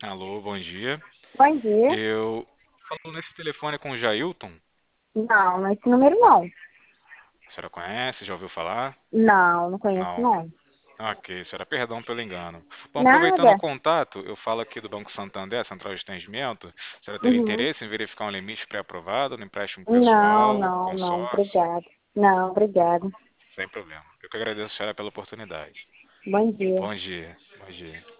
Alô, bom dia. Bom dia. Eu falo nesse telefone com o Jailton. Não, nesse número não. A senhora conhece? Já ouviu falar? Não, não conheço Não. não. Ok, senhora, perdão pelo engano. Bom, aproveitando o Nada. contato, eu falo aqui do Banco Santander, Central de Atendimento. A senhora teria Uhum. interesse em verificar um limite pré-aprovado no empréstimo Não, pessoal, não, não, consórcio? obrigada. Não, obrigada. Sem problema. Eu que agradeço a senhora pela oportunidade. Bom dia. Bom dia. Bom dia.